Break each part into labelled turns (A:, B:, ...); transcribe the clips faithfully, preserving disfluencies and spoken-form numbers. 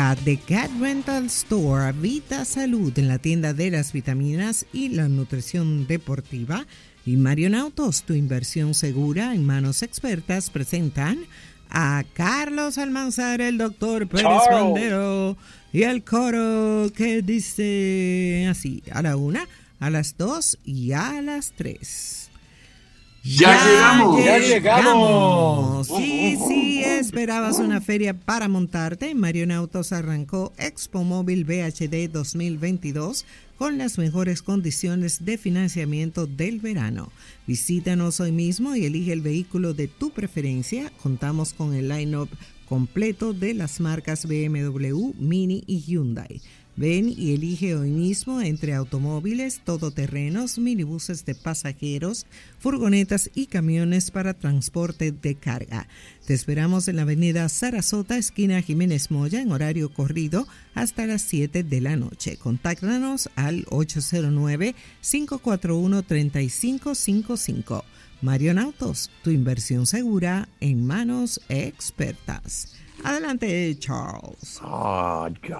A: Llega The Cat Rental Store, Vita Salud, en la tienda de las vitaminas y la nutrición deportiva. Y Marionautos, tu inversión segura en manos expertas, presentan a Carlos Almanzar, el doctor Pérez
B: Chao.
A: Bandero y el coro que dice así, a la una, a las dos y a las tres.
C: ¡Ya, ya llegamos!
B: ¡Ya llegamos!
A: Sí, sí, esperabas una feria para montarte. Marionautos arrancó Expo Móvil V H D dos mil veintidós con las mejores condiciones de financiamiento del verano. Visítanos hoy mismo y elige el vehículo de tu preferencia. Contamos con el line-up completo de las marcas B M W, Mini y Hyundai. Ven y elige hoy mismo entre automóviles, todoterrenos, minibuses de pasajeros, furgonetas y camiones para transporte de carga. Te esperamos en la avenida Sarasota, esquina Jiménez Moya, en horario corrido hasta las siete de la noche. Contáctanos al ocho cero nueve, cinco cuatro uno, tres cinco cinco cinco. Marionautos, tu inversión segura en manos expertas. Adelante, Charles.
B: Ah, ya.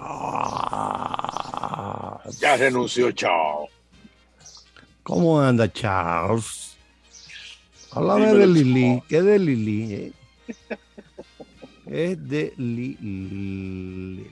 B: Ya renunció, chao.
D: ¿Cómo anda, Charles? Háblame de Lili. ¿Qué es de Lili? Eh? Es de Lili.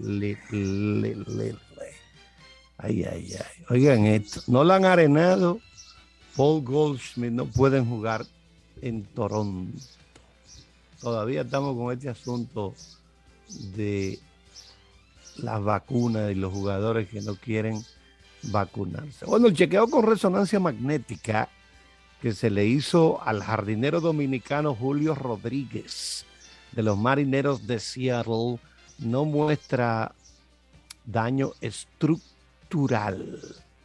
D: Ay, ay, ay. Oigan esto. No la han arenado. Paul Goldschmidt no pueden jugar en Toronto. Todavía estamos con este asunto de las vacunas y los jugadores que no quieren vacunarse. Bueno, el chequeo con resonancia magnética que se le hizo al jardinero dominicano Julio Rodríguez de los Marineros de Seattle no muestra daño estructural.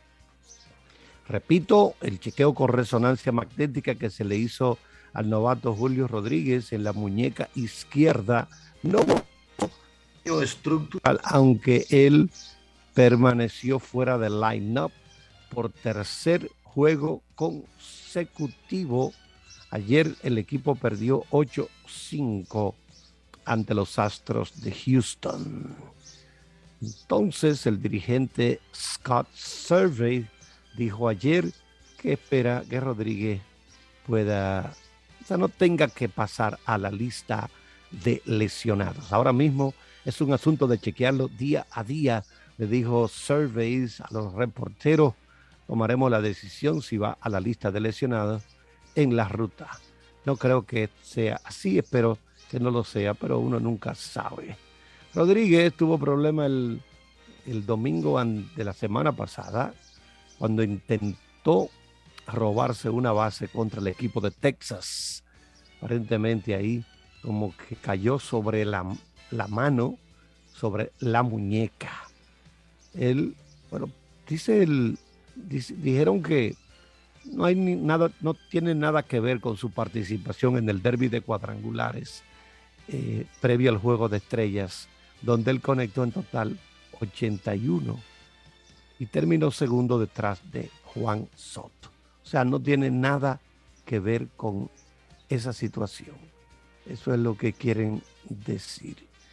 D: Repito, el chequeo con resonancia magnética que se le hizo al novato Julio Rodríguez en la muñeca izquierda no daño estructural, aunque él permaneció fuera del line-up por tercer juego consecutivo. Ayer el equipo perdió ocho cinco ante los Astros de Houston. Entonces el dirigente Scott Survey dijo ayer que espera que Rodríguez pueda, o sea, no tenga que pasar a la lista de lesionados. Ahora mismo es un asunto de chequearlo día a día, le dijo Surveys a los reporteros. Tomaremos la decisión si va a la lista de lesionados en la ruta. No creo que sea así, espero que no lo sea, pero uno nunca sabe. Rodríguez tuvo problema el, el domingo de la semana pasada cuando intentó robarse una base contra el equipo de Texas. Aparentemente ahí como que cayó sobre la, la mano, sobre la muñeca. Él, bueno, dice el, dice, dijeron que no hay ni nada, no tiene nada que ver con su participación en el derbi de cuadrangulares eh, previo al Juego de Estrellas, donde él conectó en total ochenta y uno y terminó segundo detrás de Juan Soto. O sea, no tiene nada que ver con esa situación. Eso es lo que quieren decir.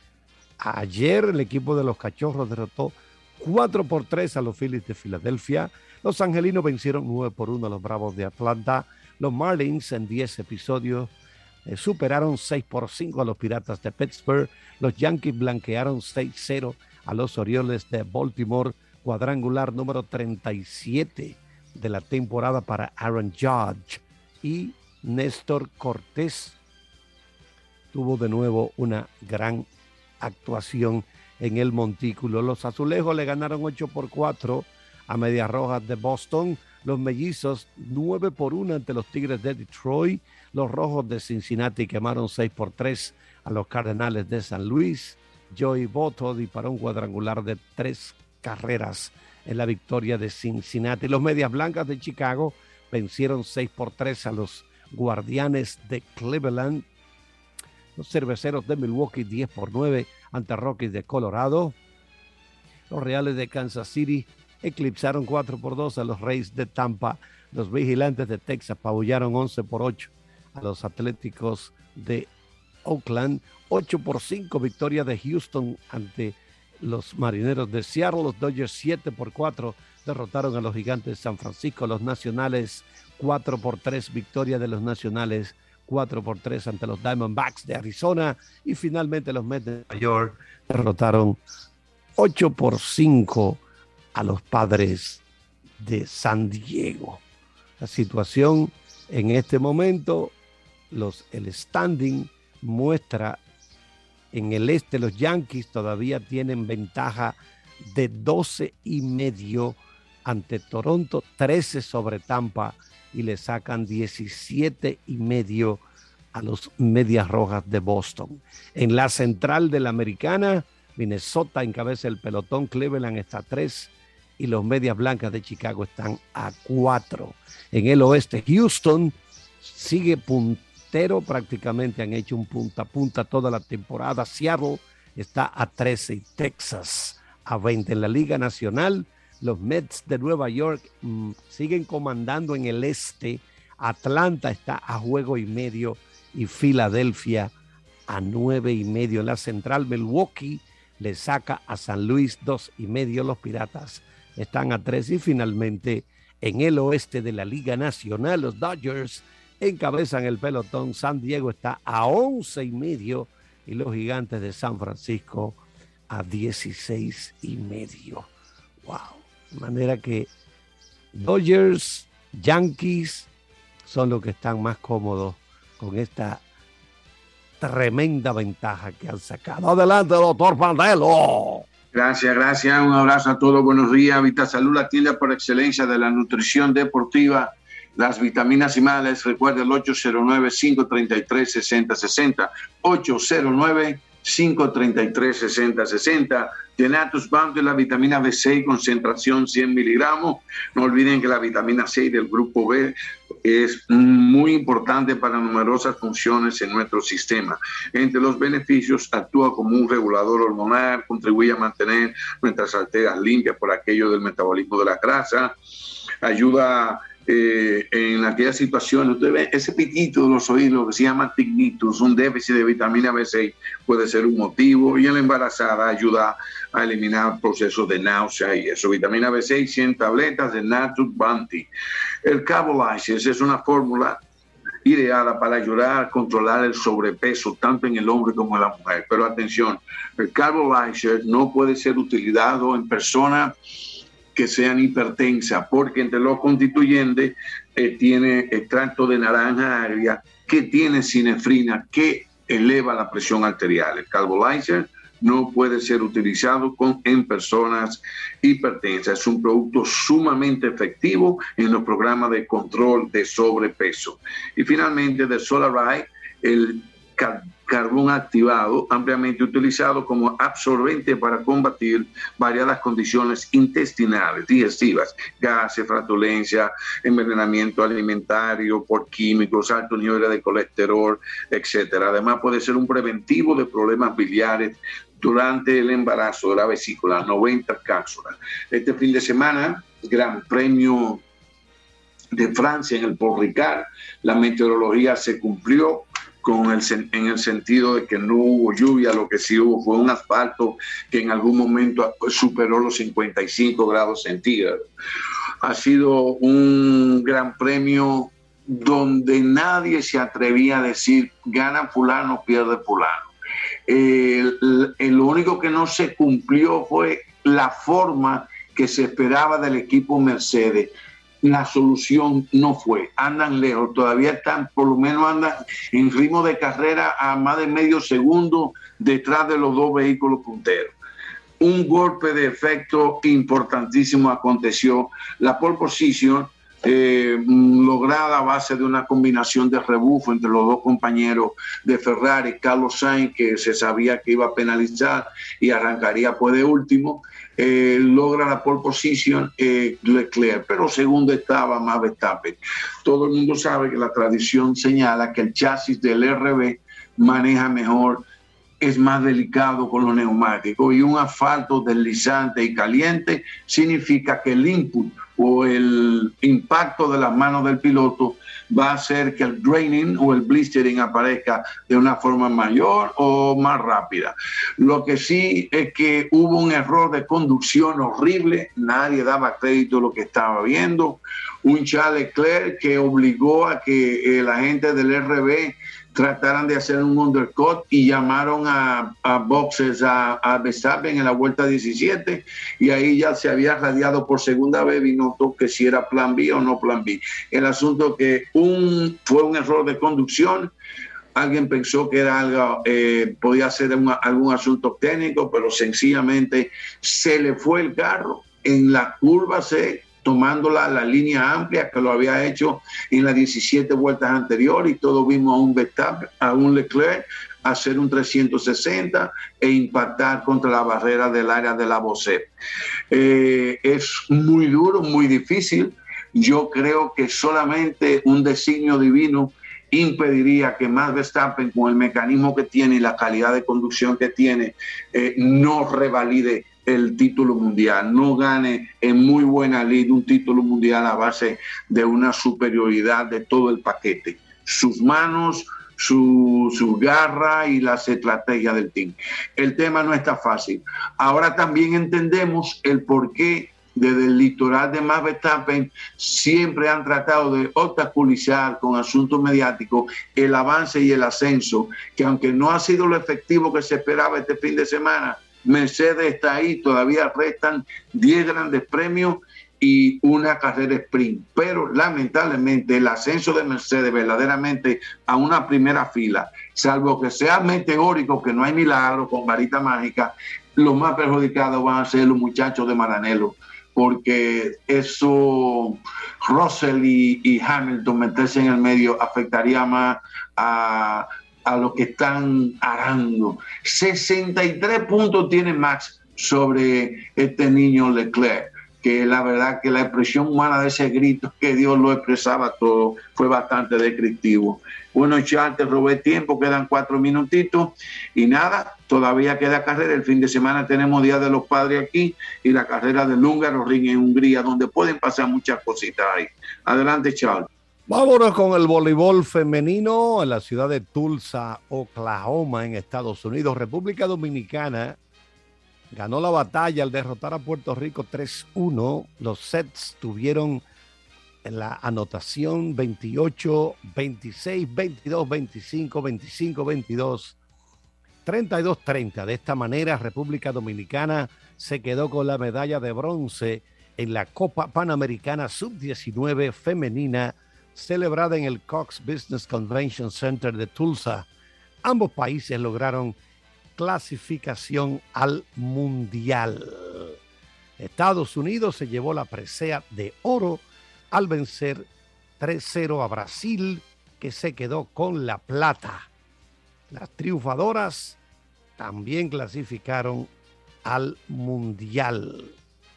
D: Ayer el equipo de los Cachorros derrotó cuatro por tres a los Phillies de Filadelfia. Los Angelinos vencieron nueve por uno a los Bravos de Atlanta. Los Marlins en diez episodios eh, superaron seis por cinco a los Piratas de Pittsburgh. Los Yankees blanquearon seis cero a los Orioles de Baltimore. Cuadrangular número treinta y siete de la temporada para Aaron Judge. Y Néstor Cortés tuvo de nuevo una gran actuación en el montículo. Los Azulejos le ganaron ocho por cuatro a Medias Rojas de Boston. Los Mellizos nueve por uno ante los Tigres de Detroit. Los Rojos de Cincinnati quemaron seis por tres a los Cardenales de San Luis. Joey Votto disparó un cuadrangular de tres carreras en la victoria de Cincinnati. Los Medias Blancas de Chicago vencieron seis por tres a los Guardianes de Cleveland. Los Cerveceros de Milwaukee diez por nueve ante Rockies de Colorado. Los Reales de Kansas City eclipsaron cuatro por dos a los Rays de Tampa. Los Vigilantes de Texas apabullaron once por ocho a los Atléticos de Oakland. ocho por cinco victoria de Houston ante los Marineros de Seattle. Los Dodgers siete por cuatro derrotaron a los Gigantes de San Francisco. Los Nacionales cuatro por tres, victoria de los Nacionales cuatro por tres ante los Diamondbacks de Arizona. Y finalmente los Mets de Nueva York derrotaron ocho por cinco a los Padres de San Diego. La situación en este momento, los, el standing muestra en el este los Yankees todavía tienen ventaja de doce y medio ante Toronto, trece sobre Tampa y le sacan diecisiete y medio a los Medias Rojas de Boston. En la central de la Americana, Minnesota encabeza el pelotón, Cleveland está a tres y los Medias Blancas de Chicago están a cuatro. En el oeste, Houston sigue puntero, prácticamente han hecho un punta a punta toda la temporada. Seattle está a trece y Texas a veinte. En la Liga Nacional, los Mets de Nueva York mmm, siguen comandando en el este. Atlanta está a juego y medio y Filadelfia a nueve y medio. En la central, Milwaukee le saca a San Luis dos y medio. Los Piratas están a tres. Y finalmente, en el oeste de la Liga Nacional, los Dodgers encabezan el pelotón. San Diego está a once y medio y los Gigantes de San Francisco a dieciséis y medio. Wow. De manera que Dodgers, Yankees son los que están más cómodos con esta tremenda ventaja que han sacado. Adelante, doctor Pandelo.
C: Gracias, gracias. Un abrazo a todos. Buenos días. VitaSalud, la tienda por excelencia de la nutrición deportiva, las vitaminas y minerales. Recuerda el ocho cero nueve, cinco tres tres, seis cero seis cero. ocho cero nueve, cinco tres tres, seis cero seis cero. Tenatus Bound de la vitamina B seis, concentración cien miligramos. No olviden que la vitamina C del grupo B es muy importante para numerosas funciones en nuestro sistema. Entre los beneficios, actúa como un regulador hormonal, contribuye a mantener nuestras arterias limpias por aquello del metabolismo de la grasa, ayuda eh, en aquellas situaciones. Usted ve ese pitito de los oídos que se llama tinnitus, un déficit de vitamina B seis puede ser un motivo, y en la embarazada ayuda a eliminar procesos de náusea y eso. Vitamina B seis, cien tabletas de Nature Bounty. El Carbolizers es una fórmula ideada para ayudar a controlar el sobrepeso tanto en el hombre como en la mujer. Pero atención, el Carbolizers no puede ser utilizado en personas que sean hipertensas, porque entre los constituyentes eh, tiene extracto de naranja agria que tiene sinefrina que eleva la presión arterial. El Carbolizers no puede ser utilizado con, en personas hipertensas. Es un producto sumamente efectivo en los programas de control de sobrepeso. Y finalmente, de Solarite, el car carbón activado, ampliamente utilizado como absorbente para combatir variadas condiciones intestinales, digestivas, gases, flatulencia, envenenamiento alimentario por químicos, alto nivel de colesterol, etcétera. Además, puede ser un preventivo de problemas biliares durante el embarazo de la vesícula, noventa cápsulas. Este fin de semana, Gran Premio de Francia en el Paul Ricard, la meteorología se cumplió con el, en el sentido de que no hubo lluvia, lo que sí hubo fue un asfalto que en algún momento superó los cincuenta y cinco grados centígrados. Ha sido un gran premio donde nadie se atrevía a decir gana fulano, pierde fulano. El, el, lo único que no se cumplió fue la forma que se esperaba del equipo Mercedes. La solución no fue, andan lejos, todavía están, por lo menos andan en ritmo de carrera a más de medio segundo detrás de los dos vehículos punteros. Un golpe de efecto importantísimo aconteció. La pole position eh, lograda a base de una combinación de rebufo entre los dos compañeros de Ferrari, Carlos Sainz, que se sabía que iba a penalizar y arrancaría pues de último. Eh, logra la pole position eh, Leclerc, pero segundo estaba Max Verstappen. Todo el mundo sabe que la tradición señala que el chasis del R B maneja mejor, es más delicado con los neumáticos, y un asfalto deslizante y caliente significa que el input o el impacto de las manos del piloto va a hacer que el graining o el blistering aparezca de una forma mayor o más rápida. Lo que sí es que hubo un error de conducción horrible, nadie daba crédito a lo que estaba viendo. Un Charles Leclerc que obligó a que la gente del R B trataran de hacer un undercut y llamaron a, a boxes a, a Verstappen en la vuelta diecisiete, y ahí ya se había radiado por segunda vez y notó que si era plan B o no plan B. El asunto que un, fue un error de conducción, alguien pensó que era algo, eh, podía ser un, algún asunto técnico, pero sencillamente se le fue el carro en la curva C, tomando la, la línea amplia que lo había hecho en las diecisiete vueltas anteriores, y todos vimos a un Verstappen, a un Leclerc hacer un trescientos sesenta e impactar contra la barrera del área de la Bocet. Eh, es muy duro, muy difícil. Yo creo que solamente un designio divino impediría que Max Verstappen, con el mecanismo que tiene y la calidad de conducción que tiene, eh, no revalide el título mundial, no gane en muy buena lid un título mundial a base de una superioridad de todo el paquete, sus manos, su, su garra y las estrategias del team. El tema no está fácil. Ahora también entendemos el por qué desde el litoral de Max Verstappen siempre han tratado de obstaculizar con asuntos mediáticos el avance y el ascenso, que aunque no ha sido lo efectivo que se esperaba este fin de semana, Mercedes está ahí, todavía restan diez grandes premios y una carrera sprint, pero lamentablemente el ascenso de Mercedes verdaderamente a una primera fila, salvo que sea meteórico, que no hay milagro con varita mágica, los más perjudicados van a ser los muchachos de Maranello, porque eso, Russell y, y Hamilton meterse en el medio afectaría más a a los que están arando. sesenta y tres puntos tiene Max sobre este niño Leclerc, que la verdad que la expresión humana de ese grito que Dios lo expresaba todo fue bastante descriptivo. Bueno, Charles, te robé tiempo, quedan cuatro minutitos y nada, todavía queda carrera. El fin de semana tenemos Día de los Padres aquí y la carrera del Hungaroring en Hungría, donde pueden pasar muchas cositas ahí. Adelante, Charles.
D: Vámonos con el voleibol femenino en la ciudad de Tulsa, Oklahoma, en Estados Unidos. República Dominicana ganó la batalla al derrotar a Puerto Rico tres uno. Los sets tuvieron en la anotación veintiocho, veintiséis, veintidós, veinticinco, veinticinco, veintidós, treinta y dos, treinta. De esta manera, República Dominicana se quedó con la medalla de bronce en la Copa Panamericana sub diecinueve femenina, celebrada en el Cox Business Convention Center de Tulsa. Ambos países lograron clasificación al Mundial. Estados Unidos se llevó la presea de oro al vencer tres cero a Brasil, que se quedó con la plata. Las triunfadoras también clasificaron al Mundial.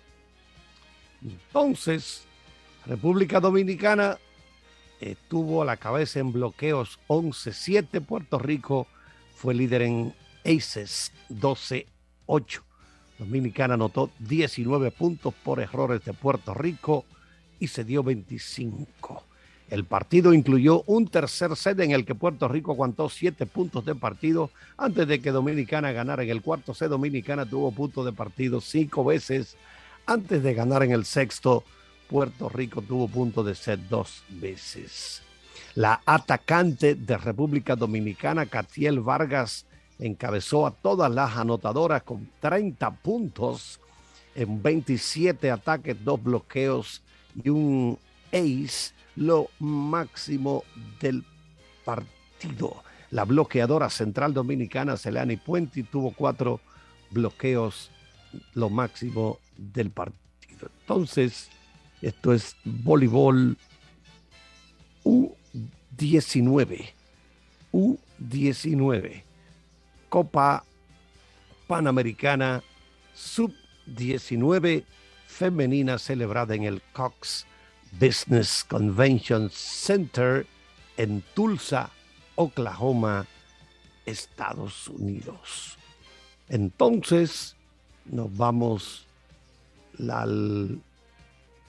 D: Entonces, República Dominicana estuvo a la cabeza en bloqueos once siete. Puerto Rico fue líder en aces doce ocho. Dominicana anotó diecinueve puntos por errores de Puerto Rico y se dio veinticinco. El partido incluyó un tercer set en el que Puerto Rico aguantó siete puntos de partido antes de que Dominicana ganara. En el cuarto set, Dominicana tuvo puntos de partido cinco veces antes de ganar en el sexto. Puerto Rico tuvo punto de set dos veces. La atacante de República Dominicana, Catiel Vargas, encabezó a todas las anotadoras con treinta puntos en veintisiete ataques, dos bloqueos y un ace, lo máximo del partido. La bloqueadora central dominicana, Celani Puenti, tuvo cuatro bloqueos, lo máximo del partido. Entonces, esto es voleibol U diecinueve. U diecinueve. Copa Panamericana sub diecinueve femenina, celebrada en el Cox Business Convention Center en Tulsa, Oklahoma, Estados Unidos. Entonces, nos vamos al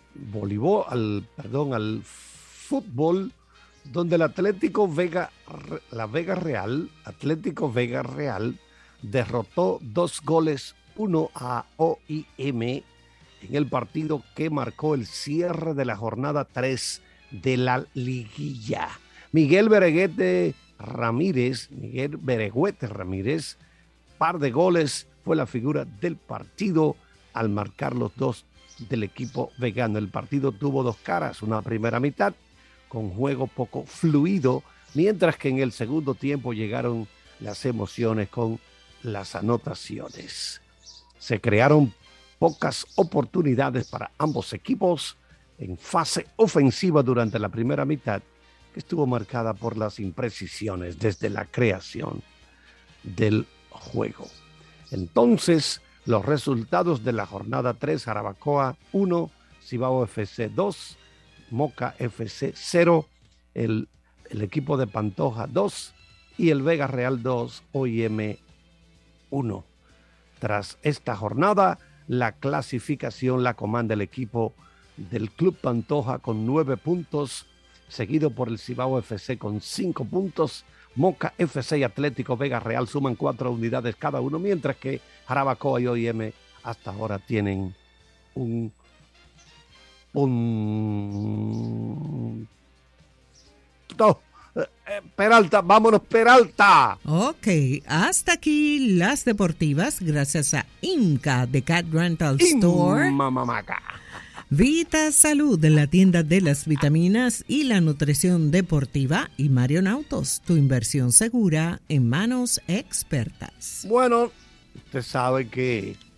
D: voleibol, al, perdón, al fútbol, donde el Atlético Vega, la Vega Real, Atlético Vega Real, derrotó dos goles, uno a O I M en el partido que marcó el cierre de la jornada tres de la liguilla. Miguel Bereguete Ramírez, Miguel Bereguete Ramírez, par de goles, fue la figura del partido al marcar los dos del equipo vegano. El partido tuvo dos caras, una primera mitad con juego poco fluido, mientras que en el segundo tiempo llegaron las emociones con las anotaciones. Se crearon pocas oportunidades para ambos equipos en fase ofensiva durante la primera mitad, que estuvo marcada por las imprecisiones desde la creación del juego. Entonces, los resultados de la jornada tres, Jarabacoa uno, Cibao F C dos, Moca F C cero, el, el equipo de Pantoja dos y el Vega Real dos, O I M uno. Tras esta jornada, la clasificación la comanda el equipo del Club Pantoja con nueve puntos, seguido por el Cibao F C con cinco puntos. Moca F C y Atlético Vega Real suman cuatro unidades cada uno, mientras que Jarabacoa y O I M hasta ahora tienen un, un... No, eh, Peralta, vámonos Peralta.
A: Ok, hasta aquí las deportivas, gracias a Inca de Cat Rental Store.
D: Mamamaca.
A: Vita Salud, la tienda de las vitaminas y la nutrición deportiva, y Marion Autos, tu inversión segura en manos expertas.
D: Bueno, usted sabe que